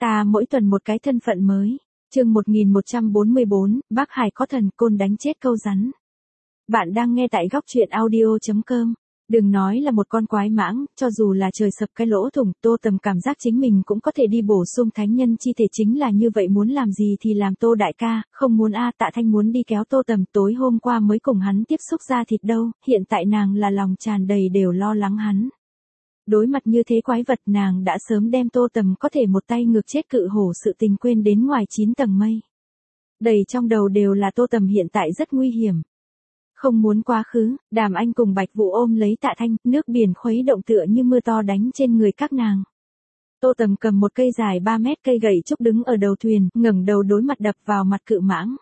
Ta mỗi tuần một cái thân phận mới. Chương 1144, Bắc Hải có thần côn đánh chết câu rắn. Bạn đang nghe tại góc truyện audio.com. Đừng nói là một con quái mãng, cho dù là trời sập cái lỗ thủng, Tô Tầm cảm giác chính mình cũng có thể đi bổ sung thánh nhân chi thể, chính là như vậy, muốn làm gì thì làm. Tô đại ca, không muốn a. Tạ Thanh muốn đi kéo Tô Tầm, tối hôm qua mới cùng hắn tiếp xúc ra thịt đâu, hiện tại nàng là lòng tràn đầy đều lo lắng hắn. Đối mặt như thế quái vật, nàng đã sớm đem Tô Tầm có thể một tay ngược chết cự hổ sự tình quên đến ngoài 9 tầng mây. Đầy trong đầu đều là Tô Tầm hiện tại rất nguy hiểm. Không muốn quá khứ, Đàm Anh cùng Bạch Vũ ôm lấy Tạ Thanh, nước biển khuấy động tựa như mưa to đánh trên người các nàng. Tô Tầm cầm một cây dài 3 mét cây gậy trúc đứng ở đầu thuyền, ngẩng đầu đối mặt đập vào mặt cự mãng.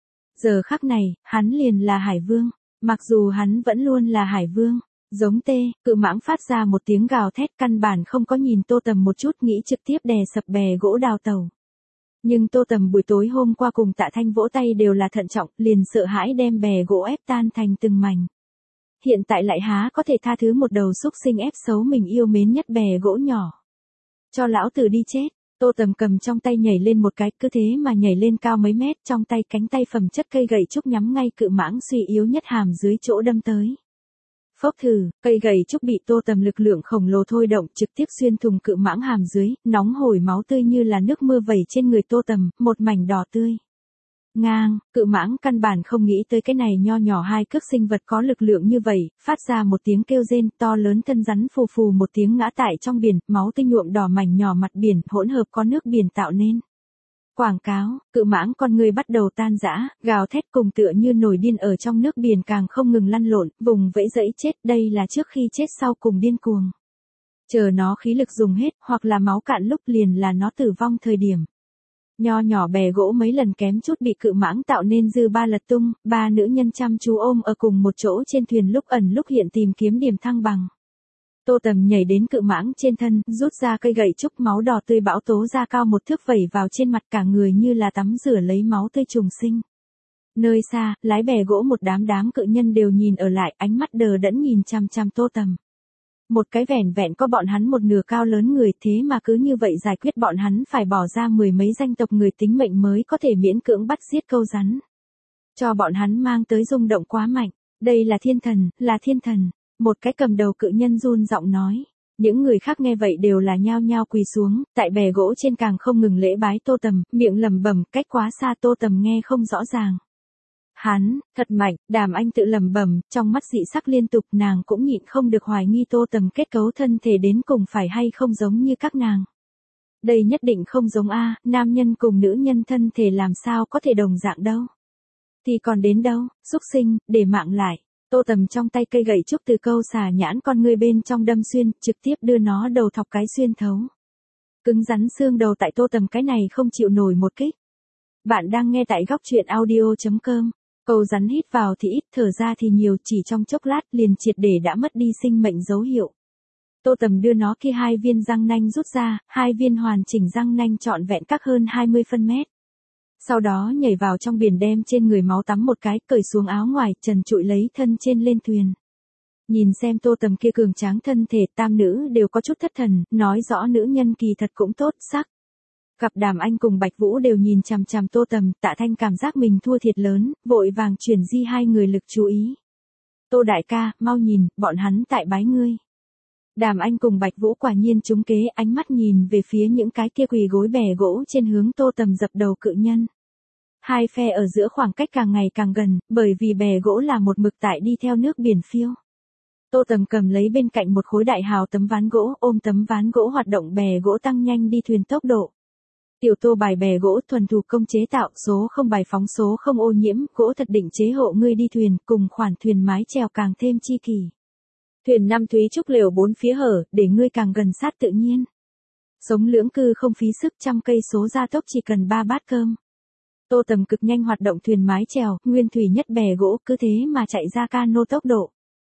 Giờ khắc này, hắn liền là Hải Vương, mặc dù hắn vẫn luôn là Hải Vương. Giống cự mãng phát ra một tiếng gào thét, căn bản không có nhìn Tô Tầm một chút, nghĩ trực tiếp đè sập bè gỗ đào tàu. Nhưng Tô Tầm buổi tối hôm qua cùng Tạ Thanh vỗ tay đều là thận trọng, liền sợ hãi đem bè gỗ ép tan thành từng mảnh. Hiện tại lại há có thể tha thứ một đầu xúc sinh ép xấu mình yêu mến nhất bè gỗ nhỏ. Cho lão tử đi chết. Tô Tầm cầm trong tay nhảy lên một cái, cứ thế mà nhảy lên cao mấy mét, trong tay cánh tay phẩm chất cây gậy trúc nhắm ngay cự mãng suy yếu nhất hàm dưới chỗ đâm tới. Phốc thử, cây gậy trúc bị Tô Tầm lực lượng khổng lồ thôi động trực tiếp xuyên thủng cự mãng hàm dưới, nóng hổi máu tươi như là nước mưa vẩy trên người Tô Tầm, một mảnh đỏ tươi. Ngang, cự mãng căn bản không nghĩ tới cái này nho nhỏ hai cước sinh vật có lực lượng như vậy, phát ra một tiếng kêu rên, to lớn thân rắn phù phù một tiếng ngã tại trong biển, máu tươi nhuộm đỏ mảnh nhỏ mặt biển, hỗn hợp có nước biển tạo nên. Quảng cáo, cự mãng con người bắt đầu tan rã, gào thét cùng tựa như nổi điên ở trong nước biển càng không ngừng lăn lộn, vùng vẫy dẫy chết, đây là trước khi chết sau cùng điên cuồng. Chờ nó khí lực dùng hết, hoặc là máu cạn lúc liền là nó tử vong thời điểm. Nho nhỏ bè gỗ mấy lần kém chút bị cự mãng tạo nên dư ba lật tung, ba nữ nhân chăm chú ôm ở cùng một chỗ trên thuyền lúc ẩn lúc hiện tìm kiếm điểm thăng bằng. Tô Tầm nhảy đến cự mãng trên thân, rút ra cây gậy trúc, máu đỏ tươi bão tố ra cao một thước vẩy vào trên mặt, cả người như là tắm rửa lấy máu tươi trùng sinh. Nơi xa, lái bè gỗ một đám cự nhân đều nhìn ở lại, ánh mắt đờ đẫn nhìn chằm chằm Tô Tầm. Một cái vẻn vẹn có bọn hắn một nửa cao lớn người, thế mà cứ như vậy giải quyết bọn hắn phải bỏ ra mười mấy danh tộc người tính mệnh mới có thể miễn cưỡng bắt giết câu rắn. Cho bọn hắn mang tới rung động quá mạnh, đây là thiên thần, là thiên thần. Một cái cầm đầu cự nhân run giọng nói. Những người khác nghe vậy đều là nhao nhao quỳ xuống, tại bè gỗ trên càng không ngừng lễ bái Tô Tầm, miệng lẩm bẩm, cách quá xa Tô Tầm nghe không rõ ràng. Hắn, thật mạnh, Đàm Anh tự lẩm bẩm, trong mắt dị sắc liên tục, nàng cũng nhịn không được hoài nghi Tô Tầm kết cấu thân thể đến cùng phải hay không giống như các nàng. Đây nhất định không giống a, nam nhân cùng nữ nhân thân thể làm sao có thể đồng dạng đâu. Thì còn đến đâu, xúc sinh, để mạng lại. Tô Tầm trong tay cây gậy trúc từ câu xà nhãn con ngươi bên trong đâm xuyên, trực tiếp đưa nó đầu thọc cái xuyên thấu. Cứng rắn xương đầu tại Tô Tầm cái này không chịu nổi một kích. Bạn đang nghe tại góc truyện audio.com. Câu rắn hít vào thì ít, thở ra thì nhiều, chỉ trong chốc lát liền triệt để đã mất đi sinh mệnh dấu hiệu. Tô Tầm đưa nó kia hai viên răng nanh rút ra, hai viên hoàn chỉnh răng nanh trọn vẹn các hơn 20 phân mét. Sau đó nhảy vào trong biển đem trên người máu tắm một cái, cởi xuống áo ngoài, trần trụi lấy thân trên lên thuyền. Nhìn xem Tô Tầm kia cường tráng thân thể, tam nữ đều có chút thất thần, nói rõ nữ nhân kỳ thật cũng tốt sắc. Gặp Đàm Anh cùng Bạch Vũ đều nhìn chằm chằm Tô Tầm, Tạ Thanh cảm giác mình thua thiệt lớn, vội vàng chuyển di hai người lực chú ý. Tô đại ca, mau nhìn, bọn hắn tại bái ngươi. Đàm Anh cùng Bạch Vũ quả nhiên trúng kế, ánh mắt nhìn về phía những cái kia quỳ gối bè gỗ trên hướng Tô Tầm dập đầu cự nhân. Hai phe ở giữa khoảng cách càng ngày càng gần, bởi vì bè gỗ là một mực tại đi theo nước biển phiêu. Tô Tầm cầm lấy bên cạnh một khối đại hào tấm ván gỗ, ôm tấm ván gỗ hoạt động bè gỗ tăng nhanh đi thuyền tốc độ. Tiểu Tô bài bè gỗ thuần thủ công chế tạo, số không bài phóng, số không ô nhiễm, gỗ thật định chế hộ ngươi đi thuyền, cùng khoản thuyền mái chèo càng thêm chi kỳ. Thuyền năm thúy trúc lều bốn phía hở, để ngươi càng gần sát tự nhiên. Sống lưỡng cư không phí sức, 100 cây số gia tốc chỉ cần 3 bát cơm. Tô Tầm cực nhanh hoạt động thuyền mái chèo, nguyên thủy nhất bè gỗ, cứ thế mà chạy ra cano tốc độ.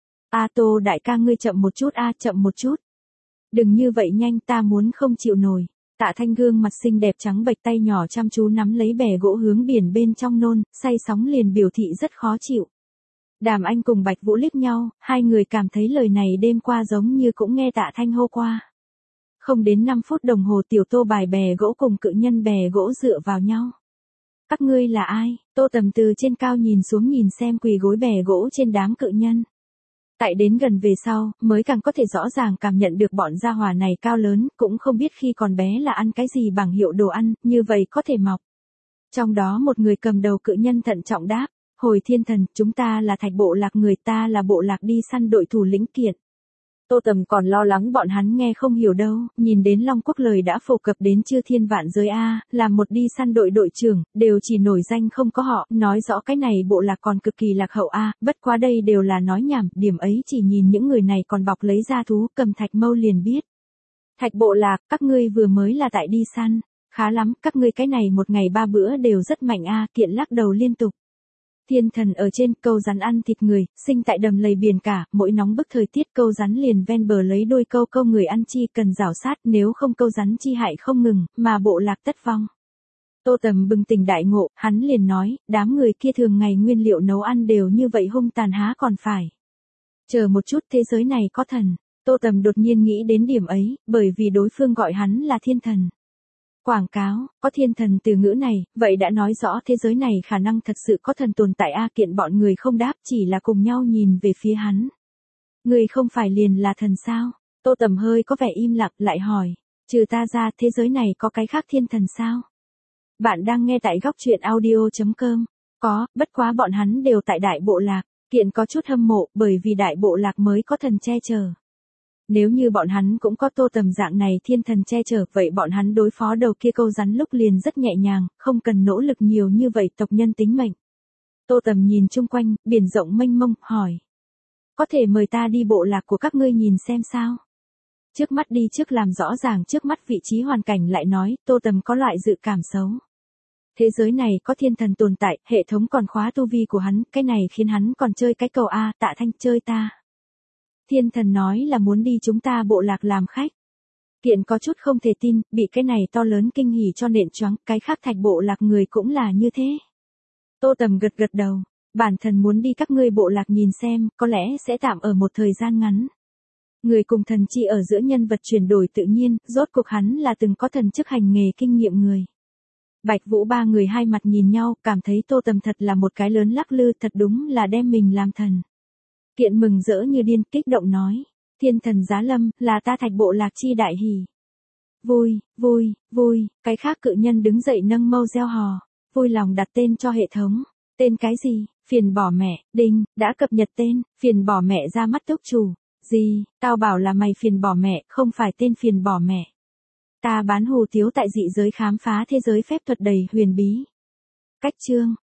A Tô đại ca ngươi chậm một chút a, chậm một chút. Đừng như vậy nhanh, ta muốn không chịu nổi. Tạ Thanh gương mặt xinh đẹp trắng bệch, tay nhỏ chăm chú nắm lấy bè gỗ hướng biển bên trong nôn, say sóng liền biểu thị rất khó chịu. Đàm Anh cùng Bạch Vũ liếc nhau, hai người cảm thấy lời này đêm qua giống như cũng nghe Tạ Thanh hô qua. Không đến 5 phút đồng hồ Tiểu Tô bài bè gỗ cùng cự nhân bè gỗ dựa vào nhau. Các ngươi là ai? Tô Tầm từ trên cao nhìn xuống nhìn xem quỳ gối bè gỗ trên đám cự nhân. Tại đến gần về sau, mới càng có thể rõ ràng cảm nhận được bọn gia hỏa này cao lớn, cũng không biết khi còn bé là ăn cái gì bằng hiệu đồ ăn, như vậy có thể mọc. Trong đó một người cầm đầu cự nhân thận trọng đáp, hồi thiên thần, chúng ta là Thạch bộ lạc người, ta là bộ lạc đi săn đội thủ lĩnh Kiệt. Tô Tầm còn lo lắng bọn hắn nghe không hiểu đâu, nhìn đến Long Quốc lời đã phổ cập đến chư thiên vạn giới a, làm một đi săn đội đội trưởng, đều chỉ nổi danh không có họ, nói rõ cái này bộ lạc còn cực kỳ lạc hậu a, bất quá đây đều là nói nhảm, điểm ấy chỉ nhìn những người này còn bọc lấy da thú, cầm thạch mâu liền biết. Thạch bộ lạc, các ngươi vừa mới là tại đi săn, khá lắm, các ngươi cái này một ngày 3 bữa đều rất mạnh a, Kiện lắc đầu liên tục. Thiên thần ở trên, câu rắn ăn thịt người, sinh tại đầm lầy biển cả, mỗi nóng bức thời tiết câu rắn liền ven bờ lấy đôi câu câu người ăn chi cần rảo sát, nếu không câu rắn chi hại không ngừng, mà bộ lạc tất vong. Tô Tầm bừng tỉnh đại ngộ, hắn liền nói, đám người kia thường ngày nguyên liệu nấu ăn đều như vậy hung tàn há còn phải. Chờ một chút, thế giới này có thần. Tô Tầm đột nhiên nghĩ đến điểm ấy, bởi vì đối phương gọi hắn là thiên thần. Quảng cáo, có thiên thần từ ngữ này, vậy đã nói rõ thế giới này khả năng thật sự có thần tồn tại a. Kiện bọn người không đáp, chỉ là cùng nhau nhìn về phía hắn. Người không phải liền là thần sao? Tô Tầm hơi có vẻ im lặng lại hỏi, trừ ta ra thế giới này có cái khác thiên thần sao? Bạn đang nghe tại góc truyện audio.com. Có, bất quá bọn hắn đều tại đại bộ lạc. Kiện có chút hâm mộ bởi vì đại bộ lạc mới có thần che chở. Nếu như bọn hắn cũng có Tô Tầm dạng này thiên thần che chở, vậy bọn hắn đối phó đầu kia câu rắn lúc liền rất nhẹ nhàng, không cần nỗ lực nhiều như vậy tộc nhân tính mệnh. Tô Tầm nhìn chung quanh, biển rộng mênh mông, hỏi. Có thể mời ta đi bộ lạc của các ngươi nhìn xem sao? Trước mắt đi trước làm rõ ràng trước mắt vị trí hoàn cảnh lại nói, Tô Tầm có loại dự cảm xấu. Thế giới này có thiên thần tồn tại, hệ thống còn khóa tu vi của hắn, cái này khiến hắn còn chơi cái cầu A, Tạ Thanh chơi ta. Thiên thần nói là muốn đi chúng ta bộ lạc làm khách. Kiện có chút không thể tin, bị cái này to lớn kinh hỉ cho nện choáng, cái khác Thạch bộ lạc người cũng là như thế. Tô Tầm gật gật đầu, bản thần muốn đi các ngươi bộ lạc nhìn xem, có lẽ sẽ tạm ở một thời gian ngắn. Người cùng thần chi ở giữa nhân vật chuyển đổi tự nhiên, rốt cuộc hắn là từng có thần chức hành nghề kinh nghiệm người. Bạch Vũ ba người hai mặt nhìn nhau, cảm thấy Tô Tầm thật là một cái lớn lắc lư, thật đúng là đem mình làm thần. Kiện mừng rỡ như điên, kích động nói, thiên thần giá lâm, là ta Thạch bộ lạc chi đại hỉ. Vui, vui, vui, cái khác cự nhân đứng dậy nâng mâu reo hò, vui lòng đặt tên cho hệ thống. Tên cái gì? Phiền bỏ mẹ, đinh, đã cập nhật tên, phiền bỏ mẹ ra mắt túc chủ. Gì, tao bảo là mày phiền bỏ mẹ, không phải tên phiền bỏ mẹ. Ta bán hù tiếu tại dị giới khám phá thế giới phép thuật đầy huyền bí. Cách chương.